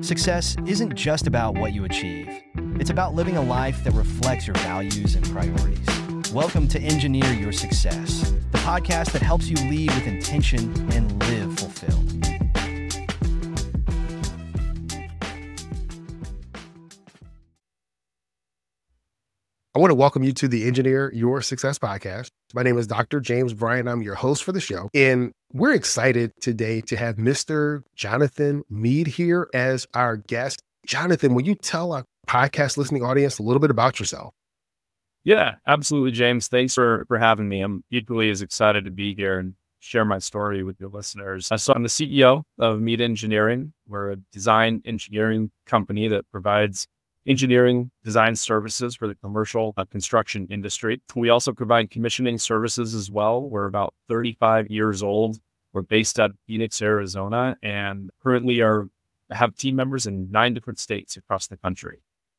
Success isn't just about what you achieve. It's about living a life that reflects your values and priorities. Welcome to Engineer Your Success, the podcast that helps you lead with intention and live fulfilled. I want to welcome you to the Engineer Your Success podcast. My name is Dr. James Bryan. I'm your host for the show. And we're excited today to have Mr. Jonathan Meade here as our guest. Jonathan, will you tell our podcast listening audience a little bit about yourself? Yeah, absolutely, James. Thanks for having me. I'm equally as excited to be here and share my story with your listeners. So I'm the CEO of Meade Engineering. We're a design engineering company that provides engineering design services for the commercial construction industry. We also provide commissioning services as well. We're about 35 years old. We're based out of Phoenix, Arizona, and currently have team members in 9 different states across the country.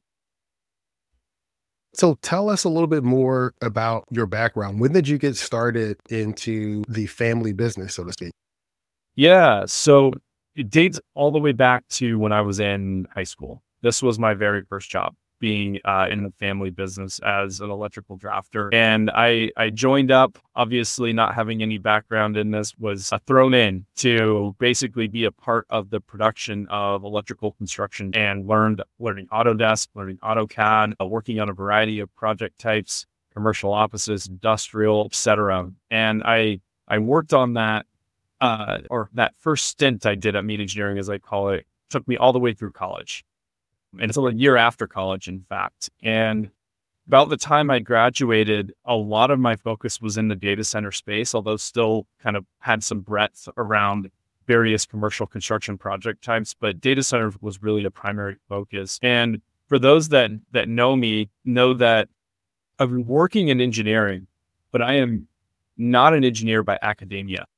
So tell us a little bit more about your background. When did you get started into the family business, so to speak? Yeah, so it dates all the way back to when I was in high school. This was my very first job, being in the family business as an electrical drafter. And I joined up, obviously not having any background in this, was thrown in to basically be a part of the production of electrical construction and learning Autodesk, learning AutoCAD, working on a variety of project types, commercial offices, industrial, etc. And I worked on that, or that first stint I did at Meade Engineering, as I call it, took me all the way through college. And it's a year after college, in fact. And about the time I graduated, a lot of my focus was in the data center space, although still kind of had some breadth around various commercial construction project types. But data center was really a primary focus. And for those that know me, know that I've been working in engineering, but I am not an engineer by academia.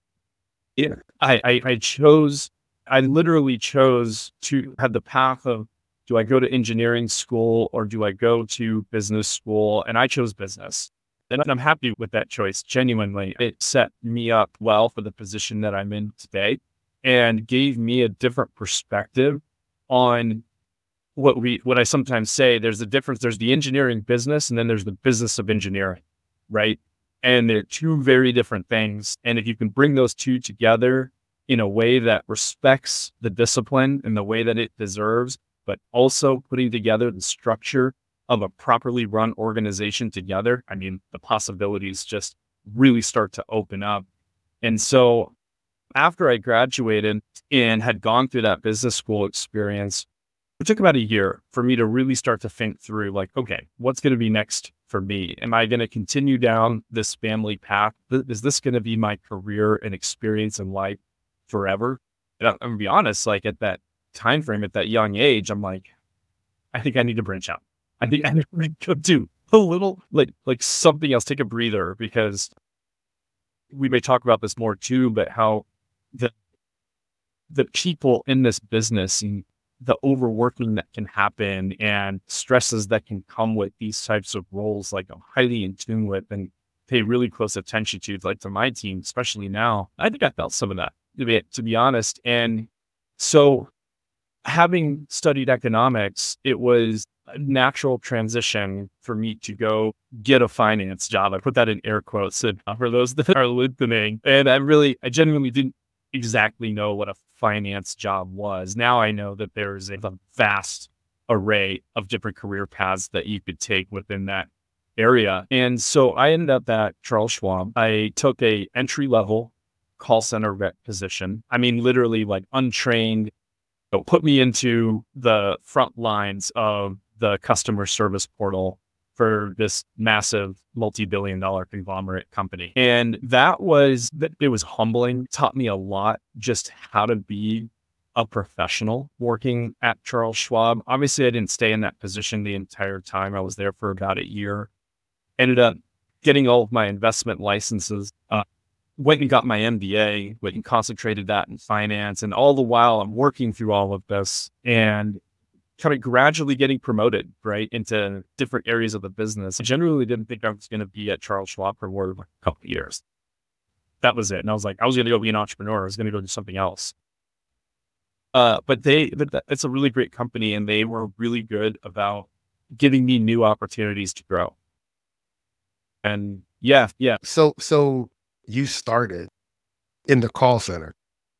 I literally chose to have the path of, do I go to engineering school or do I go to business school? And I chose business. And I'm happy with that choice. Genuinely, it set me up well for the position that I'm in today and gave me a different perspective on what I sometimes say. There's a difference. There's the engineering business and then there's the business of engineering, right? And they're two very different things. And if you can bring those two together in a way that respects the discipline in the way that it deserves, but also putting together the structure of a properly run organization together, I mean, the possibilities just really start to open up. And so after I graduated and had gone through that business school experience, it took about a year for me to really start to think through, like, okay, what's going to be next for me? Am I going to continue down this family path? Is this going to be my career and experience in life forever? And I'm going to be honest, like at that time frame, at that young age, I'm like, I think I need to branch out. I think I need to go do a little like something else, take a breather, because we may talk about this more too, but how the people in this business and the overworking that can happen and stresses that can come with these types of roles, like I'm highly in tune with and pay really close attention to, like to my team, especially now. I think I felt some of that, to be honest. And so having studied economics, it was a natural transition for me to go get a finance job. I put that in air quotes for those that are listening. And I genuinely didn't exactly know what a finance job was. Now I know that there's a vast array of different career paths that you could take within that area. And so I ended up at Charles Schwab. I took a entry-level call center rep position. I mean, literally like untrained, put me into the front lines of the customer service portal for this massive multi-billion-dollar conglomerate company. And it was humbling, taught me a lot, just how to be a professional working at Charles Schwab. Obviously, I didn't stay in that position the entire time. I was there for about a year, ended up getting all of my investment licenses, went and got my MBA, went and concentrated that in finance. And all the while I'm working through all of this and kind of gradually getting promoted, right, into different areas of the business. I generally didn't think I was going to be at Charles Schwab for more than a couple of years. That was it. And I was like, I was going to go be an entrepreneur. I was going to go do something else. It's a really great company, and they were really good about giving me new opportunities to grow. And yeah. So you started in the call center.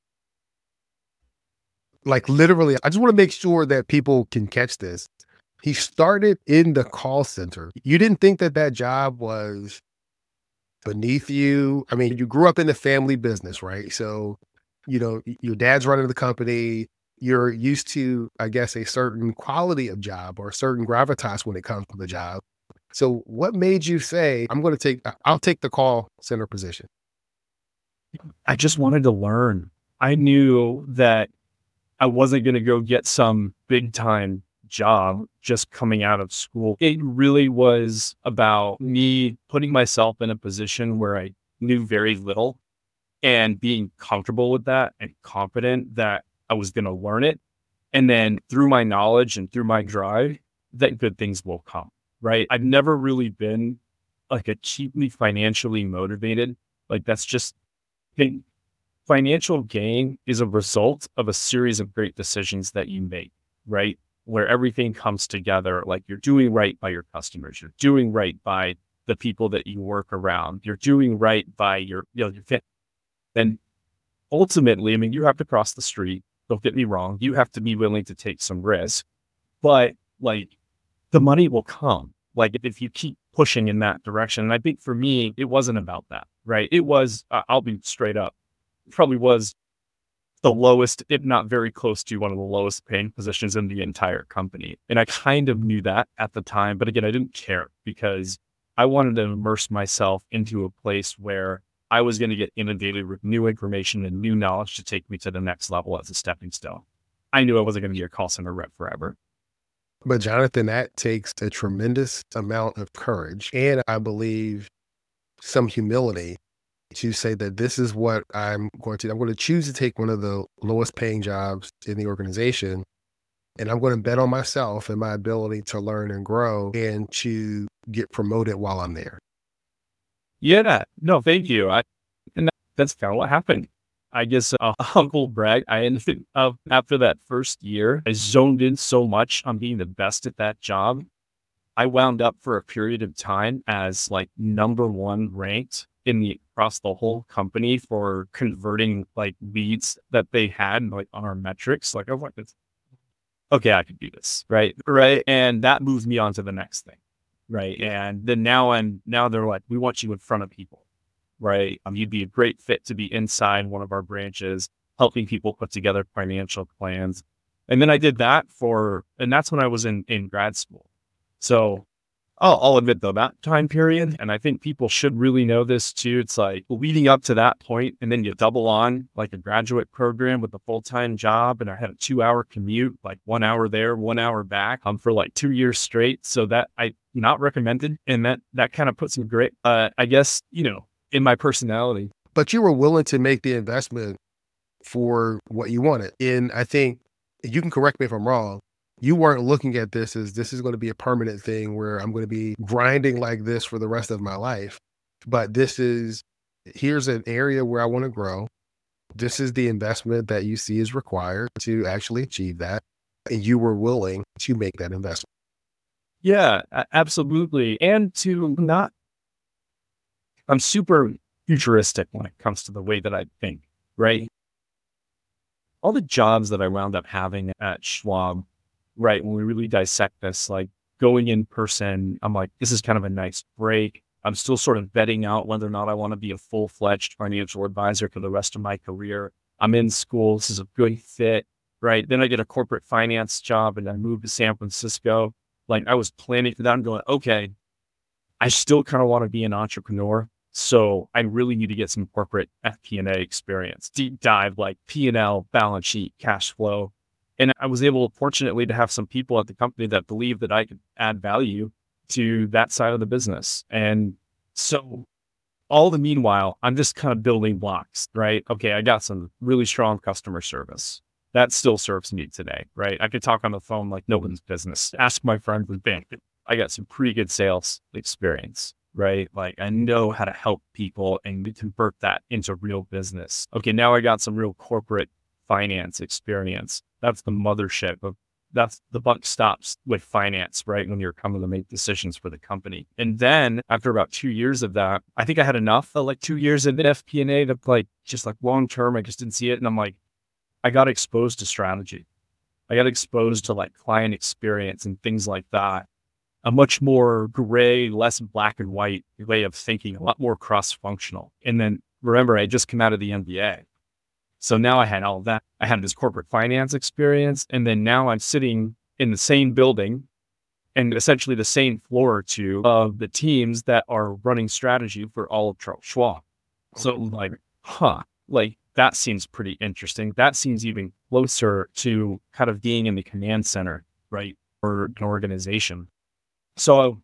Like literally, I just want to make sure that people can catch this. He started in the call center. You didn't think that that job was beneath you. I mean, you grew up in the family business, right? So, your dad's running the company. You're used to, I guess, a certain quality of job or a certain gravitas when it comes to the job. So what made you say, I'll take the call center position? I just wanted to learn. I knew that I wasn't going to go get some big time job just coming out of school. It really was about me putting myself in a position where I knew very little and being comfortable with that and confident that I was going to learn it. And then through my knowledge and through my drive, that good things will come, right? I've never really been like a cheaply financially motivated. Like that's just financial gain is a result of a series of great decisions that you make, right? Where everything comes together, like you're doing right by your customers, you're doing right by the people that you work around, you're doing right by your family. Then ultimately, I mean, you have to cross the street. Don't get me wrong. You have to be willing to take some risk, but like the money will come. Like if you keep pushing in that direction. And I think for me, it wasn't about that, right? It was, I'll be straight up, probably was the lowest, if not very close to one of the lowest paying positions in the entire company. And I kind of knew that at the time, but again, I didn't care because I wanted to immerse myself into a place where I was going to get inundated with new information and new knowledge to take me to the next level as a stepping stone. I knew I wasn't going to be a call center rep forever. But Jonathan, that takes a tremendous amount of courage and I believe some humility to say that this is what I'm going to choose to take one of the lowest paying jobs in the organization. And I'm going to bet on myself and my ability to learn and grow and to get promoted while I'm there. Yeah, no, thank you. That's kind of what happened. I guess humble brag. I ended up after that first year, I zoned in so much on being the best at that job. I wound up for a period of time as like number one ranked across the whole company for converting like leads that they had like on our metrics. Like I was like, okay, I can do this, right? And that moves me on to the next thing. Right. And then now they're like, we want you in front of people, right? You'd be a great fit to be inside one of our branches, helping people put together financial plans. And then I did that and that's when I was in grad school. So I'll admit though, that time period, and I think people should really know this too. It's like leading up to that point, and then you double on like a graduate program with a full-time job. And I had a 2-hour commute, like 1 hour there, 1 hour back, for like 2 years straight. So that I not recommended. And that kind of puts some great, I guess, in my personality. But you were willing to make the investment for what you wanted. And I think you can correct me if I'm wrong. You weren't looking at this as this is going to be a permanent thing where I'm going to be grinding like this for the rest of my life. But here's an area where I want to grow. This is the investment that you see is required to actually achieve that. And you were willing to make that investment. Yeah, absolutely. And I'm super futuristic when it comes to the way that I think, right? All the jobs that I wound up having at Schwab, right, when we really dissect this, like going in person, I'm like, this is kind of a nice break. I'm still sort of vetting out whether or not I want to be a full-fledged financial advisor for the rest of my career. I'm in school. This is a good fit, right? Then I get a corporate finance job and I move to San Francisco. Like I was planning for that and going, okay, I still kind of want to be an entrepreneur. So I really need to get some corporate FP&A experience, deep dive, like P&L, balance sheet, cash flow. And I was able, fortunately, to have some people at the company that believed that I could add value to that side of the business. And so all the meanwhile, I'm just kind of building blocks, right? Okay, I got some really strong customer service. That still serves me today, right? I could talk on the phone like no one's business. Ask my friend with bank. I got some pretty good sales experience, right? Like I know how to help people and convert that into real business. Okay, now I got some real corporate finance experience. That's the mothership of that's the buck stops with finance, right? When you're coming to make decisions for the company. And then after about 2 years of that, I think I had enough like 2 years in FP&A to like, just like long term, I just didn't see it. And I'm like, I got exposed to strategy. I got exposed to like client experience and things like that. A much more gray, less black and white way of thinking, a lot more cross-functional. And then remember, I just come out of the MBA. So now I had all of that. I had this corporate finance experience. And then now I'm sitting in the same building and essentially the same floor or two of the teams that are running strategy for all of Charles Schwab. So like, like that seems pretty interesting. That seems even closer to kind of being in the command center, right? For an organization. So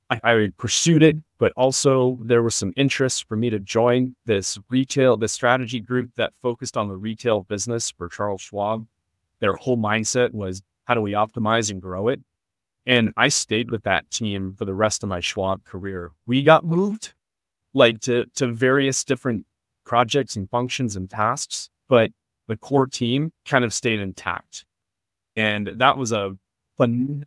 I pursued it, but also there was some interest for me to join this strategy group that focused on the retail business for Charles Schwab. Their whole mindset was, how do we optimize and grow it? And I stayed with that team for the rest of my Schwab career. We got moved like to various different projects and functions and tasks, but the core team kind of stayed intact. And that was a fun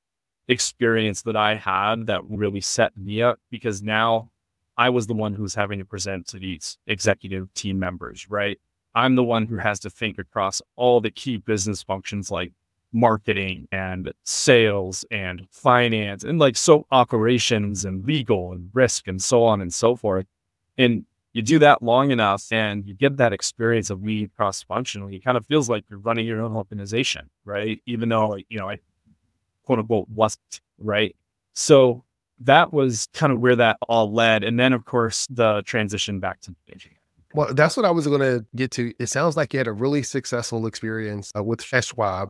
experience that I had that really set me up, because now I was the one who's having to present to these executive team members, right? I'm the one who has to think across all the key business functions like marketing and sales and finance and like so operations and legal and risk and so on and so forth. And you do that long enough and you get that experience of leading cross-functionally, it kind of feels like you're running your own organization, right? Even though, I quote unquote wasn't, right? So that was kind of where that all led. And then of course the transition back to engineering. Well, that's what I was going to get to. It sounds like you had a really successful experience with Schwab.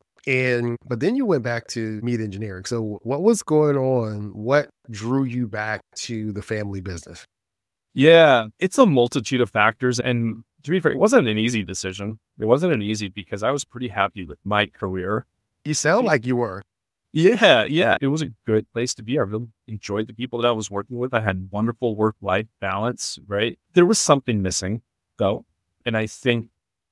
But then you went back to Mead Engineering. So what was going on? What drew you back to the family business? Yeah, it's a multitude of factors. And to be fair, it wasn't an easy decision. It wasn't an easy because I was pretty happy with my career. You sound like you were. Yeah. It was a good place to be. I really enjoyed the people that I was working with. I had wonderful work-life balance, right? There was something missing though. And I think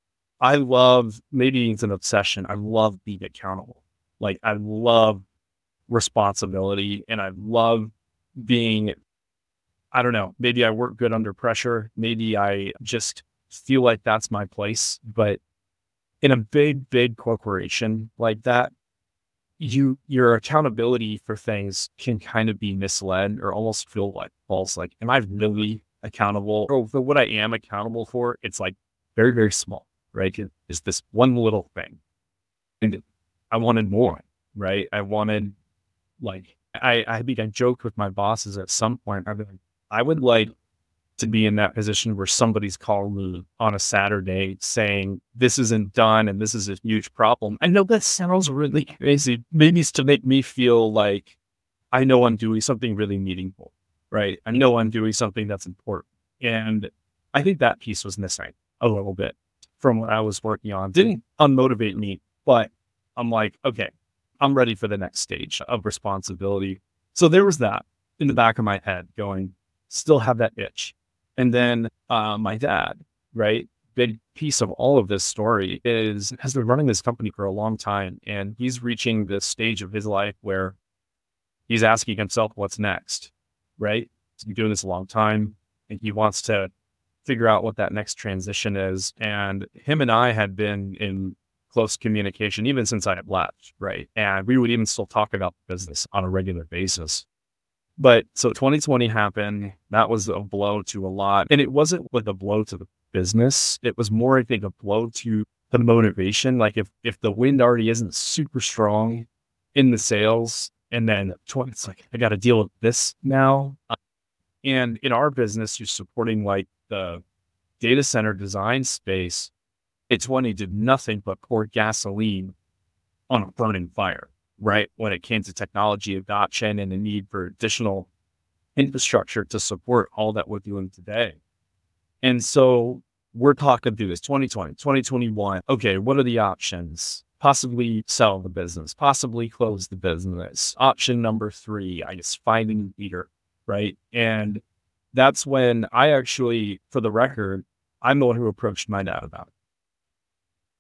maybe it's an obsession. I love being accountable. Like I love responsibility and I love being, I don't know, maybe I work good under pressure. Maybe I just feel like that's my place. But in a big corporation like that, your accountability for things can kind of be misled or almost feel like false. Like, am I really accountable? Or for what I am accountable for, it's like very, very small, right? It's this one little thing. And I wanted more, right? I wanted I joked with my bosses at some point. I'd be like, I would like to be in that position where somebody's calling me on a Saturday saying, this isn't done and this is a huge problem. I know that sounds really crazy. Maybe it's to make me feel like I know I'm doing something really meaningful, right? I know I'm doing something that's important. And I think that piece was missing a little bit from what I was working on. Didn't unmotivate me, but I'm like, okay, I'm ready for the next stage of responsibility. So there was that in the back of my head going, still have that itch. And then my dad, right? Big piece of all of this story has been running this company for a long time. And he's reaching this stage of his life where he's asking himself, what's next, right? He's been doing this a long time and he wants to figure out what that next transition is. And him and I had been in close communication even since I had left, right? And we would even still talk about the business on a regular basis. But so 2020 happened. That was a blow to a lot. And it wasn't like a blow to the business. It was more, I think, a blow to the motivation. Like if the wind already isn't super strong in the sales, and then it's like, I got to deal with this now. And in our business, you're supporting like the data center design space. 2020 did nothing but pour gasoline on a burning fire. Right? When it came to technology adoption and the need for additional infrastructure to support all that we're doing today. And so we're talking through this 2020, 2021. Okay, what are the options? Possibly sell the business, possibly close the business. Option number 3, I guess, finding a leader, right? And that's when I actually, for the record, I'm the one who approached my dad about it.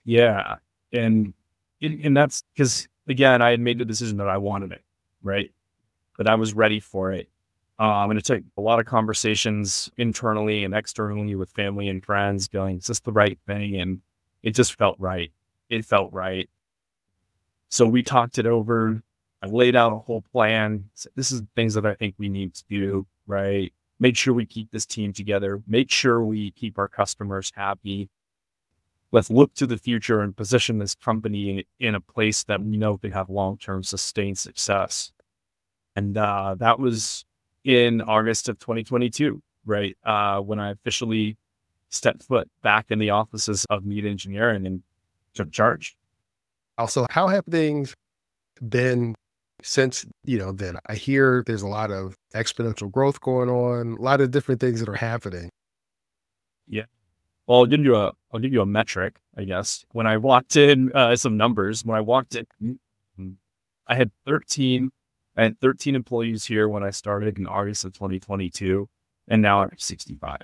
Yeah. And that's because, again, I had made the decision that I wanted it, right? That I was ready for it. And it took a lot of conversations internally and externally with family and friends going, is this the right thing? And it just felt right. It felt right. So we talked it over. I laid out a whole plan. Said, this is the things that I think we need to do, right? Make sure we keep this team together. Make sure we keep our customers happy. Let's look to the future and position this company in a place that we know can have long-term sustained success. And that was in August of 2022, right? When I officially stepped foot back in the offices of Mead Engineering and took charge. Also, how have things been since, then? I hear there's a lot of exponential growth going on, a lot of different things that are happening. Yeah. Well, I'll give you a metric, I guess. When I walked in, some numbers. When I walked in, I had 13 employees here when I started in August of 2022, and now I'm 65.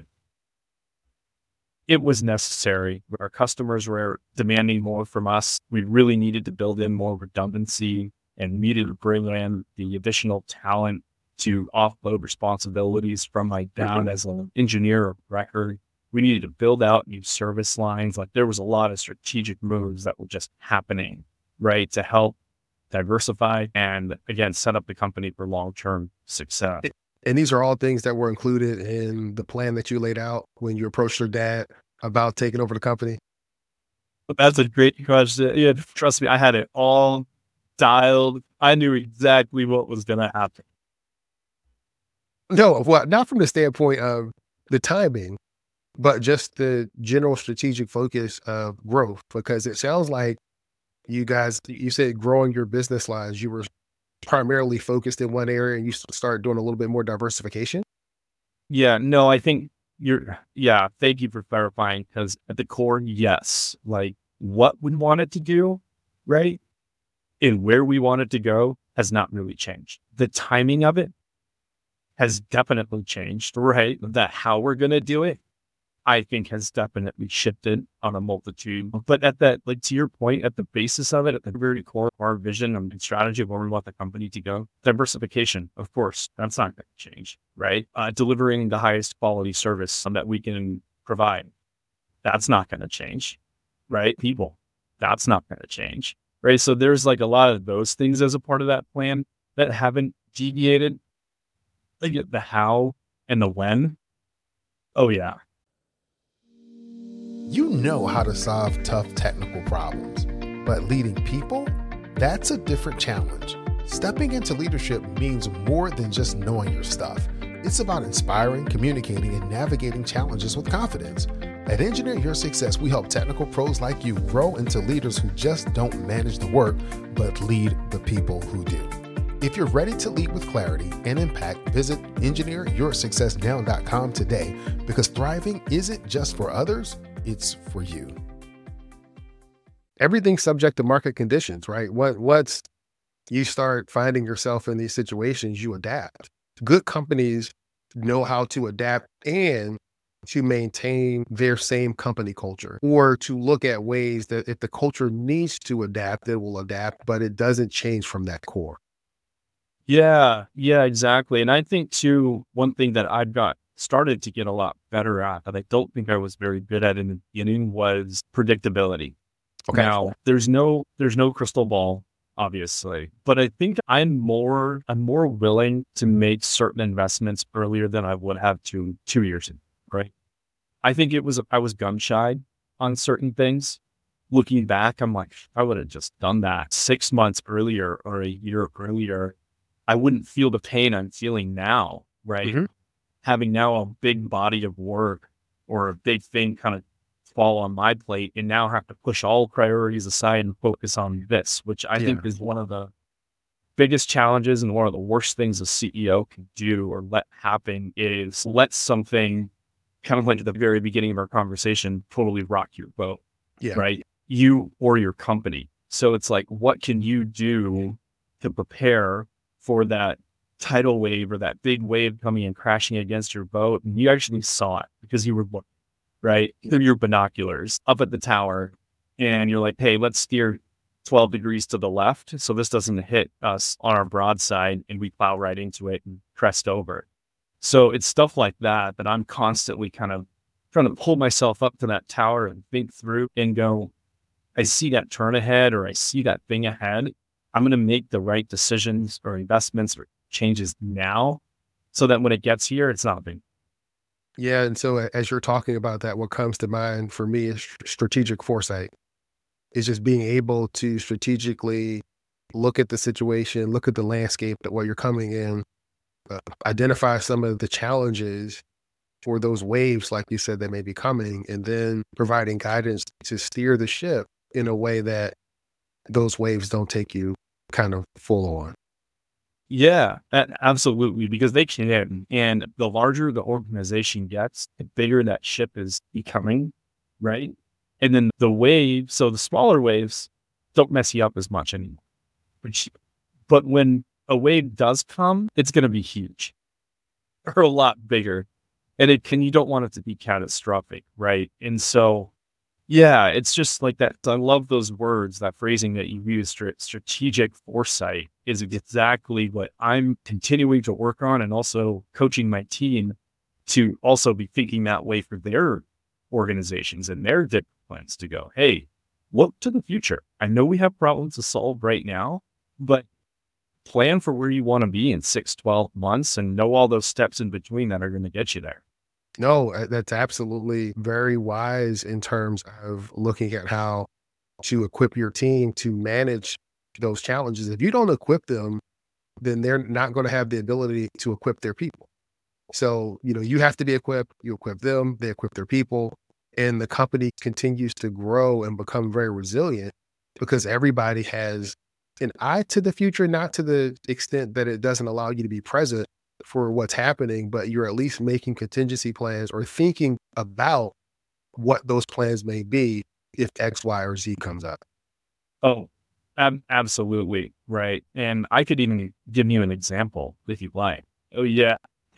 It was necessary. Our customers were demanding more from us. We really needed to build in more redundancy and needed to bring in the additional talent to offload responsibilities from my dad as an engineer of record. We needed to build out new service lines. Like, there was a lot of strategic moves that were just happening, right, to help diversify and, again, set up the company for long-term success. And these are all things that were included in the plan that you laid out when you approached your dad about taking over the company? But that's a great question. Yeah, trust me, I had it all dialed. I knew exactly what was going to happen. No, well, not from the standpoint of the timing, but just the general strategic focus of growth, because it sounds like you said growing your business lines, you were primarily focused in one area and you started doing a little bit more diversification. Yeah, no, I think thank you for clarifying, because at the core, yes, like what we wanted to do, right, and where we wanted to go has not really changed. The timing of it has definitely changed, right? That how we're going to do it, I think, has definitely shifted on a multitude. But at that, like, to your point, at the basis of it, at the very core of our vision and strategy of where we want the company to go, diversification, of course, that's not going to change, right? Delivering the highest quality service that we can provide, that's not going to change, right? People, that's not going to change, right? So there's like a lot of those things as a part of that plan that haven't deviated. Like the how and the when. Oh yeah. You know how to solve tough technical problems, but leading people, that's a different challenge. Stepping into leadership means more than just knowing your stuff. It's about inspiring, communicating, and navigating challenges with confidence. At Engineer Your Success, we help technical pros like you grow into leaders who just don't manage the work, but lead the people who do. If you're ready to lead with clarity and impact, visit engineeryoursuccessnow.com today, because thriving isn't just for others, it's for you. Everything's subject to market conditions, right? Once you start finding yourself in these situations, you adapt. Good companies know how to adapt and to maintain their same company culture, or to look at ways that if the culture needs to adapt, it will adapt, but it doesn't change from that core. Yeah, exactly. And I think too, one thing that I've started to get a lot better at that I don't think I was very good at in the beginning was predictability. Okay. Now, there's no crystal ball, obviously, but I think I'm more willing to make certain investments earlier than I would have 2 years ago, right? I think I was gun shy on certain things. Looking back, I'm like, I would have just done that 6 months earlier or a year earlier, I wouldn't feel the pain I'm feeling now, right? Mm-hmm. Having now a big body of work or a big thing kind of fall on my plate, and now have to push all priorities aside and focus on this, which I think is one of the biggest challenges and one of the worst things a CEO can do or let happen is let something, kind of like at the very beginning of our conversation, totally rock your boat, right? You or your company. So it's like, what can you do to prepare for that tidal wave or that big wave coming and crashing against your boat? And you actually saw it because you were looking, right, through your binoculars up at the tower, and you're like, hey, let's steer 12 degrees to the left so this doesn't hit us on our broadside and we plow right into it and crest over. So it's stuff like that that I'm constantly kind of trying to pull myself up to that tower and think through and go, I see that turn ahead or I see that thing ahead. I'm going to make the right decisions or investments or changes now so that when it gets here, it's not a big. Yeah. And so as you're talking about that, what comes to mind for me is strategic foresight. Is just being able to strategically look at the situation, look at the landscape that where you're coming in, identify some of the challenges for those waves, like you said, that may be coming, and then providing guidance to steer the ship in a way that those waves don't take you kind of full on. Yeah, absolutely, because they can. And the larger the organization gets, the bigger that ship is becoming, right? And then the waves, so the smaller waves don't mess you up as much anymore. But when a wave does come, it's going to be huge or a lot bigger. And you don't want it to be catastrophic, right? And so, yeah, it's just like that. I love those words, that phrasing that you use, strategic foresight is exactly what I'm continuing to work on and also coaching my team to also be thinking that way for their organizations and their different plans to go, hey, look to the future. I know we have problems to solve right now, but plan for where you want to be in 6, 12 months and know all those steps in between that are going to get you there. No, that's absolutely very wise in terms of looking at how to equip your team to manage those challenges. If you don't equip them, then they're not going to have the ability to equip their people. So, you have to be equipped, you equip them, they equip their people, and the company continues to grow and become very resilient because everybody has an eye to the future, not to the extent that it doesn't allow you to be present for what's happening, but you're at least making contingency plans or thinking about what those plans may be if X, Y, or Z comes up. Oh, absolutely. Right. And I could even give you an example if you'd like. Oh, yeah.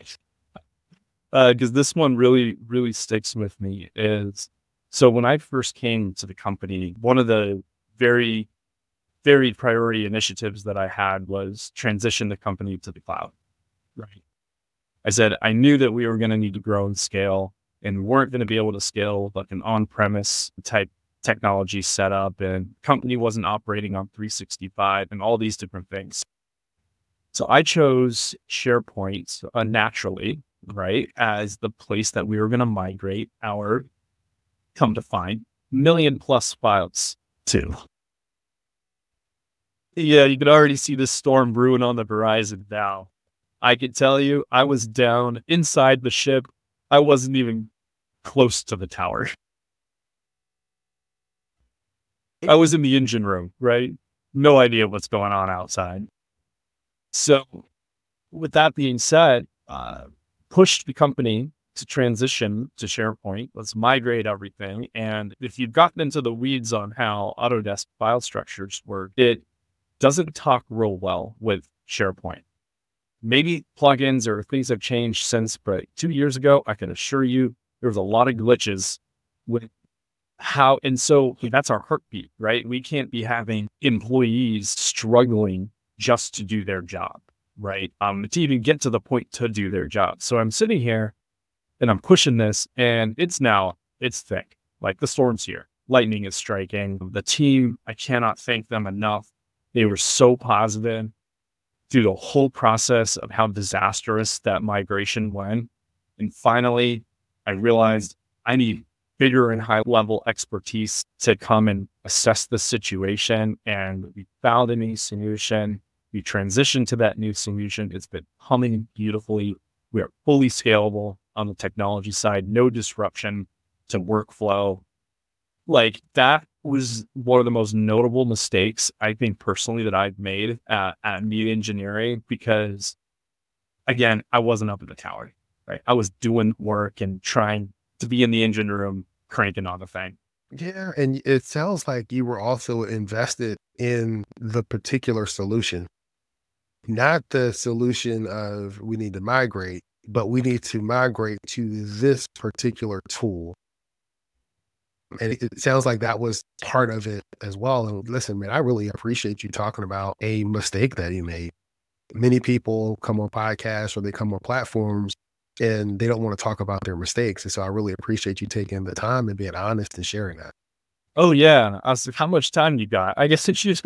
Because this one really, really sticks with me is, so when I first came to the company, one of the very, very priority initiatives that I had was transition the company to the cloud. Right. I said, I knew that we were going to need to grow and scale and we weren't going to be able to scale like an on-premise type technology setup, and company wasn't operating on 365 and all these different things. So I chose SharePoint naturally, right, as the place that we were going to migrate our, come to find, 1 million+ files to. Yeah, you can already see the storm brewing on the horizon now. I can tell you, I was down inside the ship. I wasn't even close to the tower. I was in the engine room, right? No idea what's going on outside. So with that being said, pushed the company to transition to SharePoint. Let's migrate everything. And if you've gotten into the weeds on how Autodesk file structures work, it doesn't talk real well with SharePoint. Maybe plugins or things have changed since, but 2 years ago, I can assure you there was a lot of glitches with how, and so that's our heartbeat, right? We can't be having employees struggling just to do their job, right? To even get to the point to do their job. So I'm sitting here and I'm pushing this and it's thick. Like the storm's here. Lightning is striking. The team, I cannot thank them enough. They were so positive through the whole process of how disastrous that migration went. And finally, I realized I need bigger and high level expertise to come and assess the situation. And we found a new solution. We transitioned to that new solution. It's been humming beautifully. We are fully scalable on the technology side, no disruption to workflow. Like that was one of the most notable mistakes I think personally that I've made at Mead Engineering, because again, I wasn't up in the tower, right? I was doing work and trying to be in the engine room, cranking on the thing. Yeah. And it sounds like you were also invested in the particular solution, not the solution of we need to migrate, but we need to migrate to this particular tool. And it sounds like that was part of it as well. And listen, man, I really appreciate you talking about a mistake that you made. Many people come on podcasts or they come on platforms and they don't want to talk about their mistakes. And so I really appreciate you taking the time and being honest and sharing that. Oh yeah. I was like, how much time you got? I guess it's just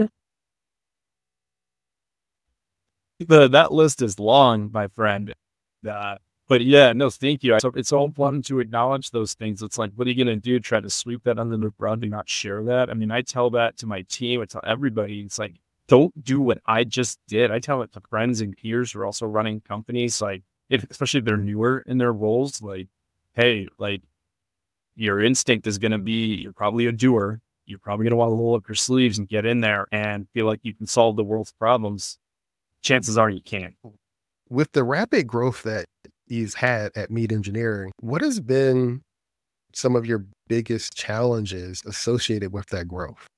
that list is long, my friend. But yeah, no, thank you. So it's so important to acknowledge those things. It's like, what are you going to do? Try to sweep that under the rug and not share that? I mean, I tell that to my team. I tell everybody. It's like, don't do what I just did. I tell it to friends and peers who are also running companies. Like, especially if they're newer in their roles, like, hey, like, your instinct is going to be, you're probably a doer. You're probably going to want to roll up your sleeves and get in there and feel like you can solve the world's problems. Chances are you can't. With the rapid growth that you've had at Mead Engineering, what has been some of your biggest challenges associated with that growth?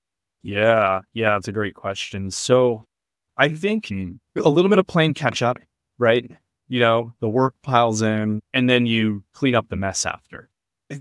Yeah, that's a great question. So I think a little bit of playing catch up, right? The work piles in and then you clean up the mess after. I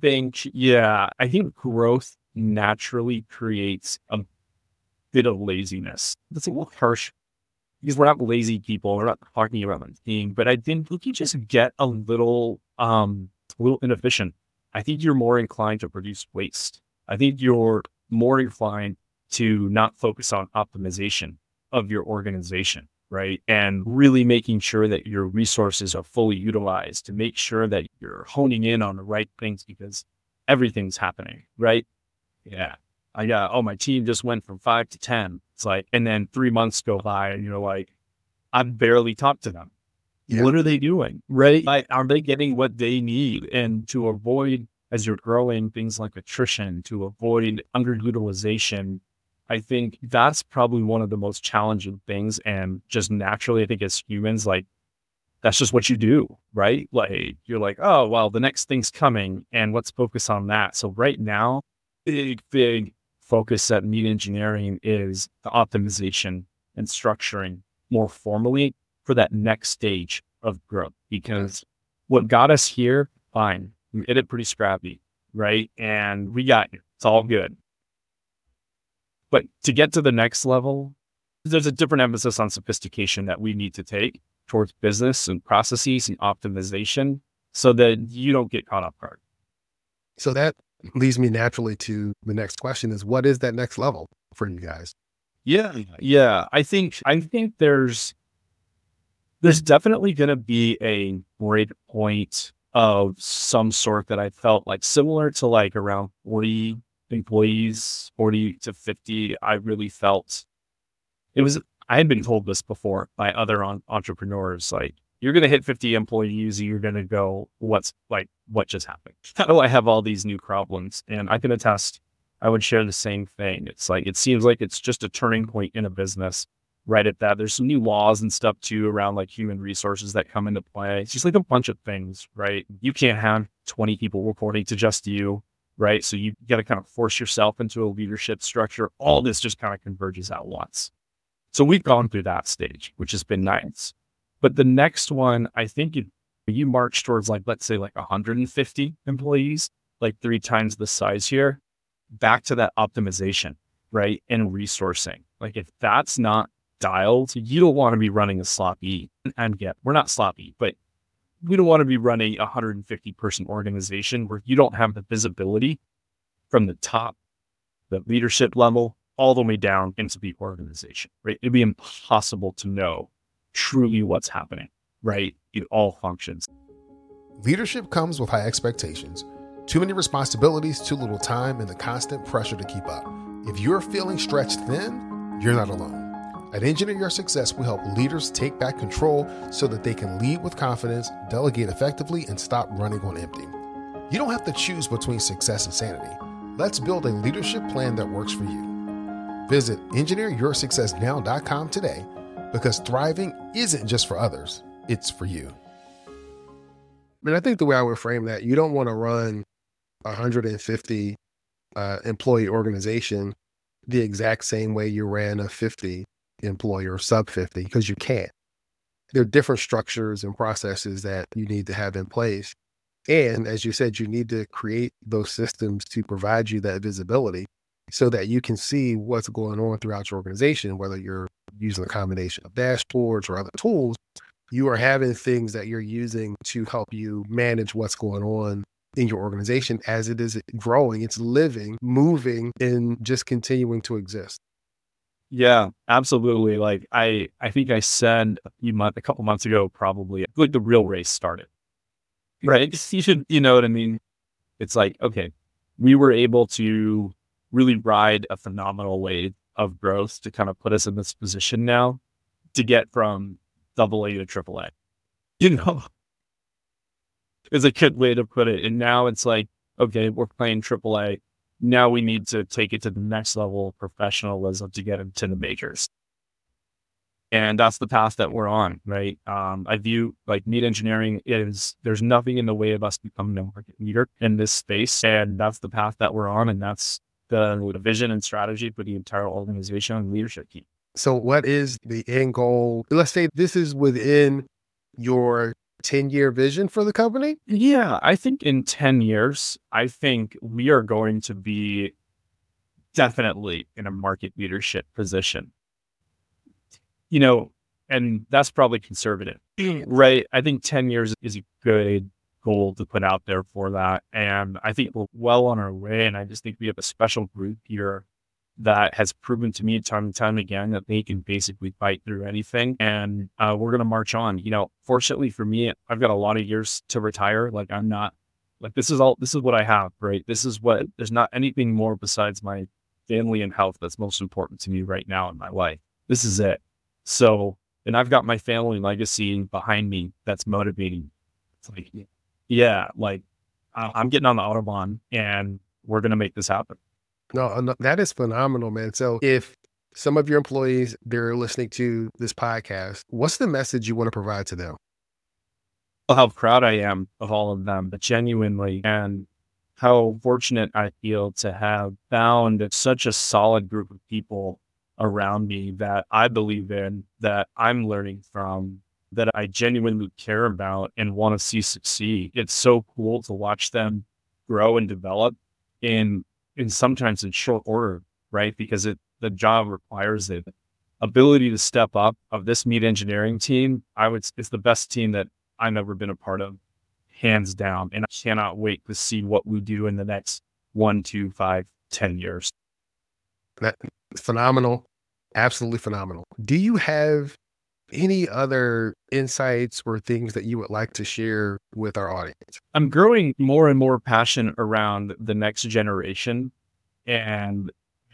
think growth naturally creates a bit of laziness. That's a little harsh because we're not lazy people. We're not talking about the team, but I think you just get a little inefficient. I think you're more inclined to produce waste. I think you're more inclined to not focus on optimization of your organization, right? And really making sure that your resources are fully utilized to make sure that you're honing in on the right things because everything's happening, right? Yeah. My team just went from 5 to 10. It's like, and then 3 months go by and you're like, I've barely talked to them. Yeah. What are they doing? Right? Are they getting what they need? And to avoid, as you're growing, things like attrition, to avoid underutilization, I think that's probably one of the most challenging things. And just naturally, I think as humans, like, that's just what you do, right? Like, you're like, oh, well, the next thing's coming and let's focus on that. So right now, big focus at Mead Engineering is the optimization and structuring more formally for that next stage of growth. Because what got us here, fine, we did it pretty scrappy, right? And we got you. It's all good. But to get to the next level, there's a different emphasis on sophistication that we need to take towards business and processes and optimization so that you don't get caught off guard. So that leads me naturally to the next question is, what is that next level for you guys? Yeah. I think there's definitely going to be a break point of some sort that I felt like similar to like around 40 employees, 40 to 50. I really felt I had been told this before by other entrepreneurs, like, you're going to hit 50 employees, you're going to go, what just happened? How do I have all these new problems? And I can attest, I would share the same thing. It's like, it seems like it's just a turning point in a business right at that. There's some new laws and stuff too around like human resources that come into play. It's just like a bunch of things, right? You can't have 20 people reporting to just you, right? So you got to kind of force yourself into a leadership structure. All this just kind of converges at once. So we've gone through that stage, which has been nice. But the next one, I think you march towards like, let's say like 150 employees, like 3 times the size here, back to that optimization, right? And resourcing. Like if that's not dialed, you don't want to be running a sloppy, and yet we're not sloppy, but we don't want to be running a 150 person organization where you don't have the visibility from the top, the leadership level, all the way down into the organization, right? It'd be impossible to know truly what's happening, right? In all functions. Leadership comes with high expectations, too many responsibilities, too little time, and the constant pressure to keep up. If you're feeling stretched thin, you're not alone. At Engineer Your Success, we help leaders take back control so that they can lead with confidence, delegate effectively, and stop running on empty. You don't have to choose between success and sanity. Let's build a leadership plan that works for you. Visit engineeryoursuccessnow.com today, because thriving isn't just for others, it's for you. I think the way I would frame that, you don't want to run 150 employee organization the exact same way you ran a 50 employee or sub 50, because you can't. There are different structures and processes that you need to have in place. And as you said, you need to create those systems to provide you that visibility so that you can see what's going on throughout your organization, whether you're using a combination of dashboards or other tools. You are having things that you're using to help you manage what's going on in your organization as it is growing, it's living, moving, and just continuing to exist. Yeah, absolutely. Like I think I said a couple months ago, probably like the real race started, right? You know what I mean? It's like, okay, we were able to really ride a phenomenal wave of growth to kind of put us in this position now to get from AA to AAA, you know, is a good way to put it. And now it's like, okay, we're playing AAA. Now we need to take it to the next level of professionalism to get into the majors. And that's the path that we're on, right? I view like Mead Engineering there's nothing in the way of us becoming a market leader in this space. And that's the path that we're on. And that's the vision and strategy for the entire organization and leadership team. So what is the end goal? Let's say this is within your 10-year vision for the company? Yeah, I think in 10 years, I think we are going to be definitely in a market leadership position. You know, and that's probably conservative, right? I think 10 years is a good goal to put out there for that. And I think we're well on our way. And I just think we have a special group here that has proven to me time and time again that they can basically fight through anything. And we're going to march on. You know, fortunately for me, I've got a lot of years to retire. Like I'm not like, this is what I have, right? There's not anything more besides my family and health that's most important to me right now in my life. This is it. So, and I've got my family legacy behind me that's motivating. It's like, yeah, like I'm getting on the Autobahn and we're going to make this happen. No, that is phenomenal, man. So if some of your employees, they're listening to this podcast, what's the message you want to provide to them? Well, how proud I am of all of them, but genuinely, and how fortunate I feel to have found such a solid group of people around me that I believe in, that I'm learning from, that I genuinely care about and want to see succeed. It's so cool to watch them grow and develop in sometimes in short order, right? Because the job requires it. Ability to step up of this Mead Engineering team, it's the best team that I've ever been a part of, hands down. And I cannot wait to see what we do in the next 1, 2, 5, 10 years. That's phenomenal. Absolutely phenomenal. Do you have any other insights or things that you would like to share with our audience? I'm growing more and more passion around the next generation, and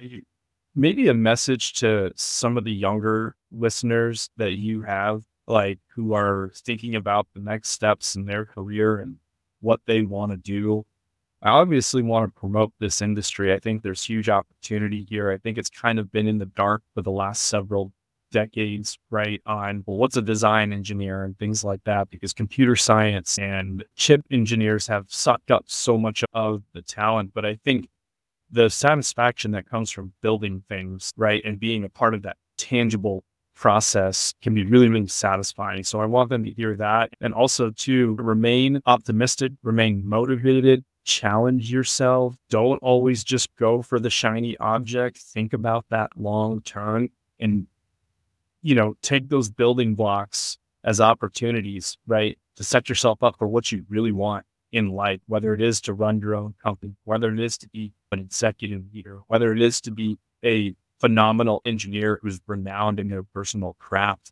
maybe a message to some of the younger listeners that you have, like who are thinking about the next steps in their career and what they want to do. I obviously want to promote this industry. I think there's huge opportunity here. I think it's kind of been in the dark for the last several decades, right? On, well, what's a design engineer and things like that, because computer science and chip engineers have sucked up so much of the talent. But I think the satisfaction that comes from building things, right, and being a part of that tangible process can be really, really satisfying. So I want them to hear that. And also to remain optimistic, remain motivated, challenge yourself. Don't always just go for the shiny object. Think about that long term and, you know, take those building blocks as opportunities, right? To set yourself up for what you really want in life, whether it is to run your own company, whether it is to be an executive leader, whether it is to be a phenomenal engineer who's renowned in their personal craft.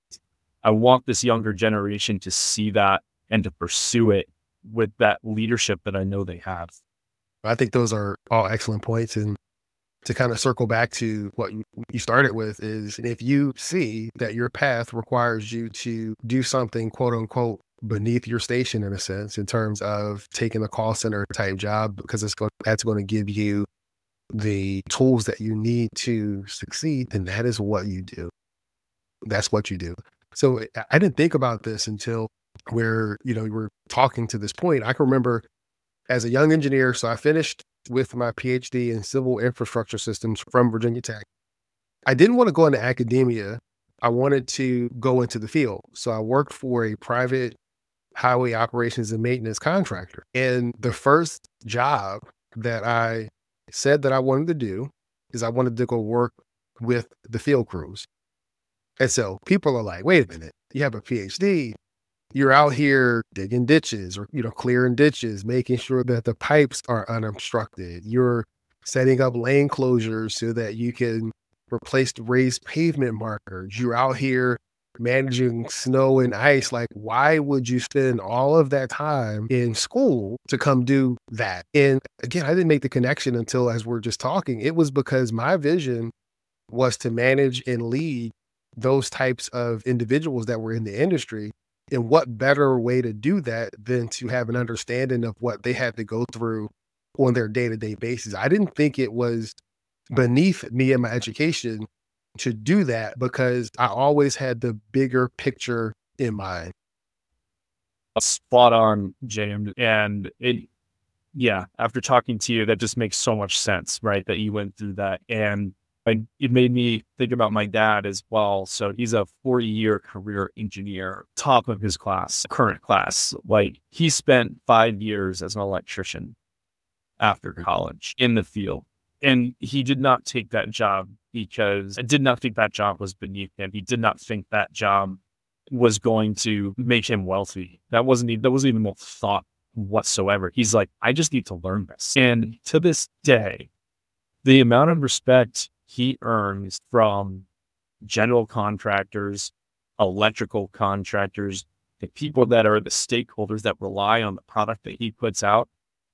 I want this younger generation to see that and to pursue it with that leadership that I know they have. I think those are all excellent points. And to kind of circle back to what you started with is, if you see that your path requires you to do something, quote unquote, beneath your station in a sense, in terms of taking a call center type job, because that's going to give you the tools that you need to succeed, then that is what you do. That's what you do. So I didn't think about this until we're talking to this point. I can remember as a young engineer, so I finished with my PhD in civil infrastructure systems from Virginia Tech. I didn't want to go into academia. I wanted to go into the field. So I worked for a private highway operations and maintenance contractor. And the first job that I said that I wanted to do is I wanted to go work with the field crews. And so people are like, wait a minute, you have a PhD. You're out here digging ditches or, clearing ditches, making sure that the pipes are unobstructed. You're setting up lane closures so that you can replace the raised pavement markers. You're out here managing snow and ice. Like, why would you spend all of that time in school to come do that? And again, I didn't make the connection until as we're just talking. It was because my vision was to manage and lead those types of individuals that were in the industry. And what better way to do that than to have an understanding of what they had to go through on their day-to-day basis. I didn't think it was beneath me and my education to do that because I always had the bigger picture in mind. Spot on, James. And after talking to you, that just makes so much sense, right? That you went through that. And it made me think about my dad as well. So he's a 40-year career engineer, top of his class, current class. Like, he spent 5 years as an electrician after college in the field. And he did not take that job because I did not think that job was beneath him. He did not think that job was going to make him wealthy. That wasn't even a thought whatsoever. He's like, I just need to learn this. And to this day, the amount of respect he earns from general contractors, electrical contractors, the people that are the stakeholders that rely on the product that he puts out,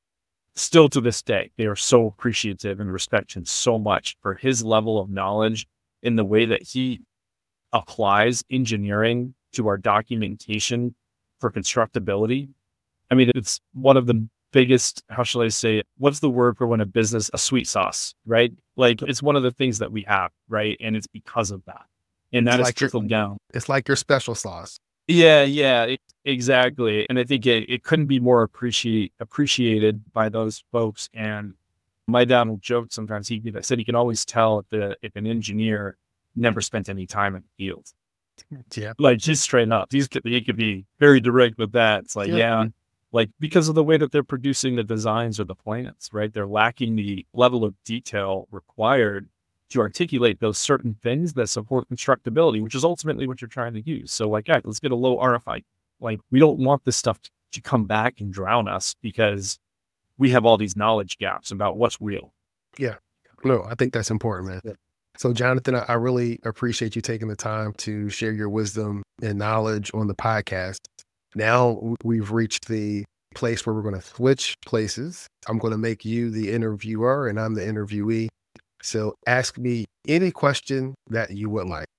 still to this day, they are so appreciative and respect him so much for his level of knowledge in the way that he applies engineering to our documentation for constructability. I mean, it's one of the biggest, how shall I say it? What's the word for when a sweet sauce, right? Like, it's one of the things that we have, right? And it's because of that. And that is trickled down. It's like your special sauce. Yeah, exactly. And I think it couldn't be more appreciated by those folks. And my dad will joke sometimes. He said he can always tell if an engineer never spent any time in the field. Yeah. Like, just straight up. He could be very direct with that. It's like, like, because of the way that they're producing the designs or the plans, right? They're lacking the level of detail required to articulate those certain things that support constructability, which is ultimately what you're trying to use. So, like, let's get a low RFI. Like, we don't want this stuff to come back and drown us because we have all these knowledge gaps about what's real. Yeah. No, I think that's important, man. So, Jonathan, I really appreciate you taking the time to share your wisdom and knowledge on the podcast. Now we've reached the place where we're going to switch places. I'm going to make you the interviewer and I'm the interviewee. So ask me any question that you would like.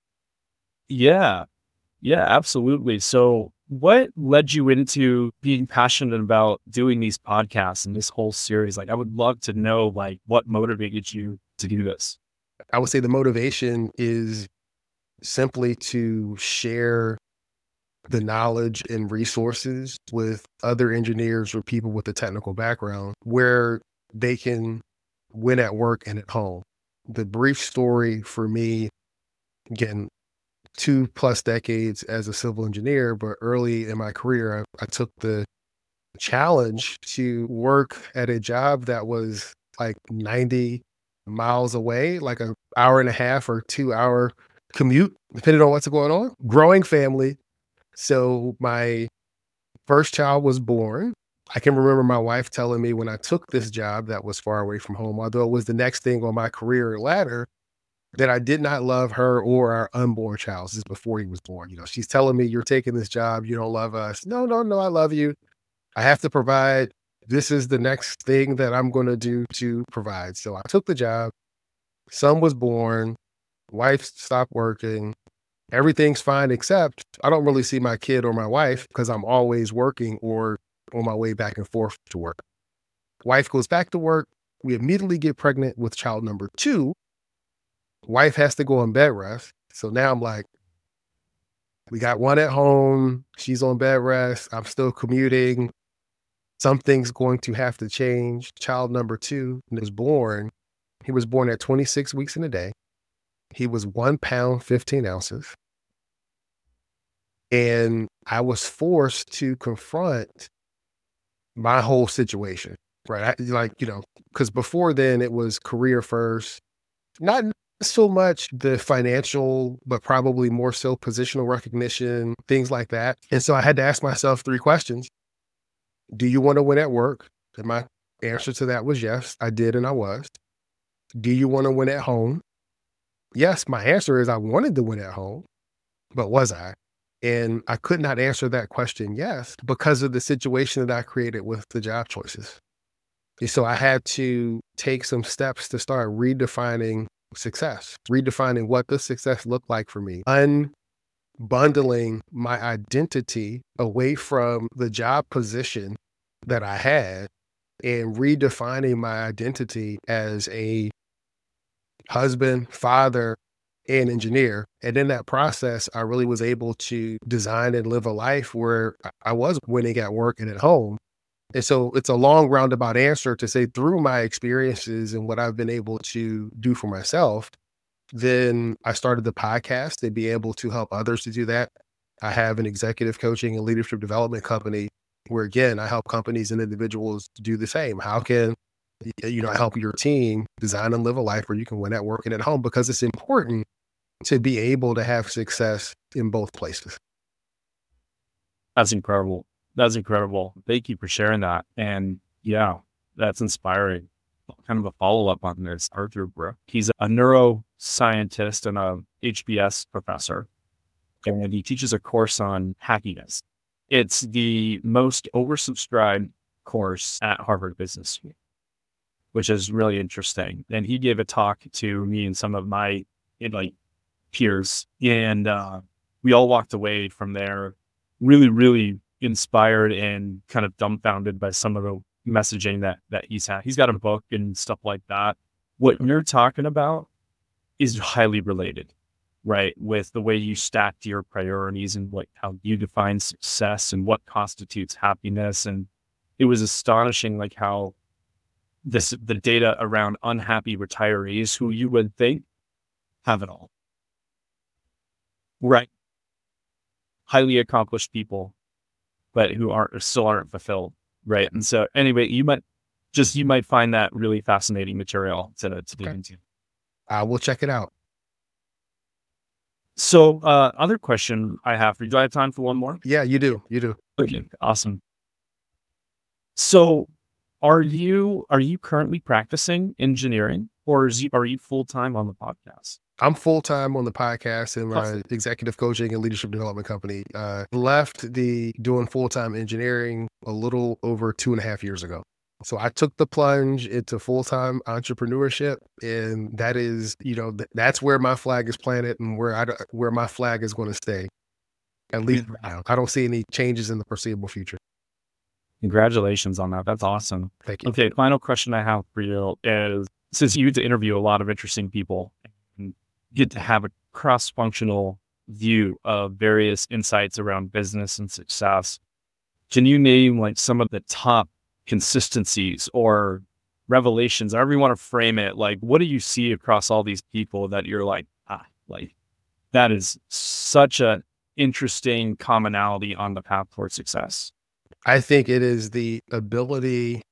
Yeah, absolutely. So what led you into being passionate about doing these podcasts and this whole series? Like, I would love to know, like, what motivated you to do this? I would say the motivation is simply to share the knowledge and resources with other engineers or people with a technical background where they can win at work and at home. The brief story for me, again, 2+ decades as a civil engineer, but early in my career, I took the challenge to work at a job that was like 90 miles away, like an hour and a half or 2-hour commute, depending on what's going on. Growing family. So my first child was born. I can remember my wife telling me when I took this job that was far away from home, although it was the next thing on my career ladder, that I did not love her or our unborn child. This is before he was born. She's telling me, you're taking this job. You don't love us. No, I love you. I have to provide. This is the next thing that I'm going to do to provide. So I took the job. Son was born. Wife stopped working. Everything's fine, except I don't really see my kid or my wife because I'm always working or on my way back and forth to work. Wife goes back to work. We immediately get pregnant with child number 2. Wife has to go on bed rest. So now I'm like, we got one at home. She's on bed rest. I'm still commuting. Something's going to have to change. Child number 2 was born. He was born at 26 weeks in a day. He was 1 pound, 15 ounces. And I was forced to confront my whole situation, right? Because before then it was career first, not so much the financial, but probably more so positional recognition, things like that. And so I had to ask myself 3 questions. Do you want to win at work? And my answer to that was yes, I did, and I was. Do you want to win at home? Yes, my answer is I wanted to win at home, but was I? And I could not answer that question yes because of the situation that I created with the job choices. And so I had to take some steps to start redefining success, redefining what does success look like for me, unbundling my identity away from the job position that I had and redefining my identity as a husband, father, and engineer. And in that process, I really was able to design and live a life where I was winning at work and at home. And so it's a long roundabout answer to say through my experiences and what I've been able to do for myself, then I started the podcast to be able to help others to do that. I have an executive coaching and leadership development company where, again, I help companies and individuals do the same. How can I help your team design and live a life where you can win at work and at home? Because it's important to be able to have success in both places. That's incredible. That's incredible. Thank you for sharing that. And yeah, that's inspiring. Kind of a follow-up on this, Arthur Brooke. He's a neuroscientist and a HBS professor, and he teaches a course on happiness. It's the most oversubscribed course at Harvard Business School, which is really interesting. And he gave a talk to me and some of my peers, and we all walked away from there really, really inspired and kind of dumbfounded by some of the messaging that he's had. He's got a book and stuff like that. What you're talking about is highly related, right? With the way you stacked your priorities and how you define success and what constitutes happiness. And it was astonishing, how the data around unhappy retirees who you would think have it all, right? Highly accomplished people, but who still aren't fulfilled, right? And so anyway, you might find that really fascinating material to dig into. I will check it out. So other question I have for you, do I have time for one more? Yeah, you do. Okay, awesome. So are you currently practicing engineering, or are you full-time on the podcast? I'm full-time on the podcast in my executive coaching and leadership development company. Left doing full-time engineering a little over 2.5 years ago. So I took the plunge into full-time entrepreneurship, and that is, that's where my flag is planted and where my flag is going to stay. At least now. I don't see any changes in the foreseeable future. Congratulations on that. That's awesome. Thank you. Okay, final question I have for you is, since you get to interview a lot of interesting people and get to have a cross-functional view of various insights around business and success, can you name some of the top consistencies or revelations, however you want to frame it? What do you see across all these people that you're that is such an interesting commonality on the path towards success? I think it is the ability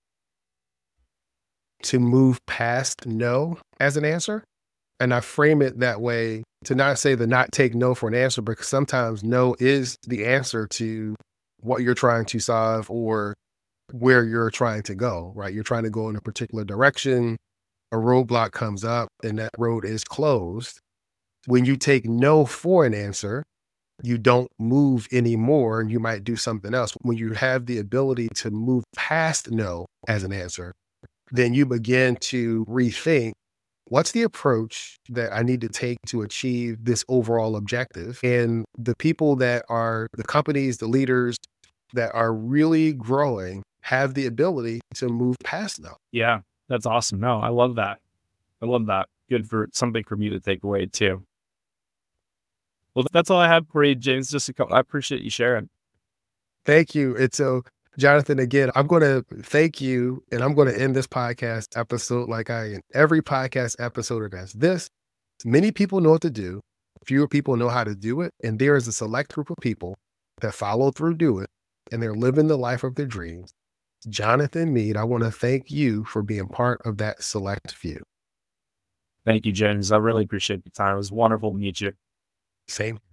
to move past no as an answer. And I frame it that way to not say not take no for an answer, because sometimes no is the answer to what you're trying to solve or where you're trying to go, right? You're trying to go in a particular direction. A roadblock comes up and that road is closed. When you take no for an answer, you don't move anymore and you might do something else. When you have the ability to move past no as an answer, then you begin to rethink, what's the approach that I need to take to achieve this overall objective? And the people that are the companies, the leaders that are really growing have the ability to move past no. Yeah, that's awesome. No, I love that. Good for something for me to take away too. Well, that's all I have for you, James. I appreciate you sharing. Thank you. And so, Jonathan, again, I'm going to thank you, and I'm going to end this podcast episode like I end every podcast episode that's this. Many people know what to do. Fewer people know how to do it. And there is a select group of people that follow through, do it, and they're living the life of their dreams. Jonathan Meade, I want to thank you for being part of that select few. Thank you, James. I really appreciate the time. It was wonderful to meet you. Same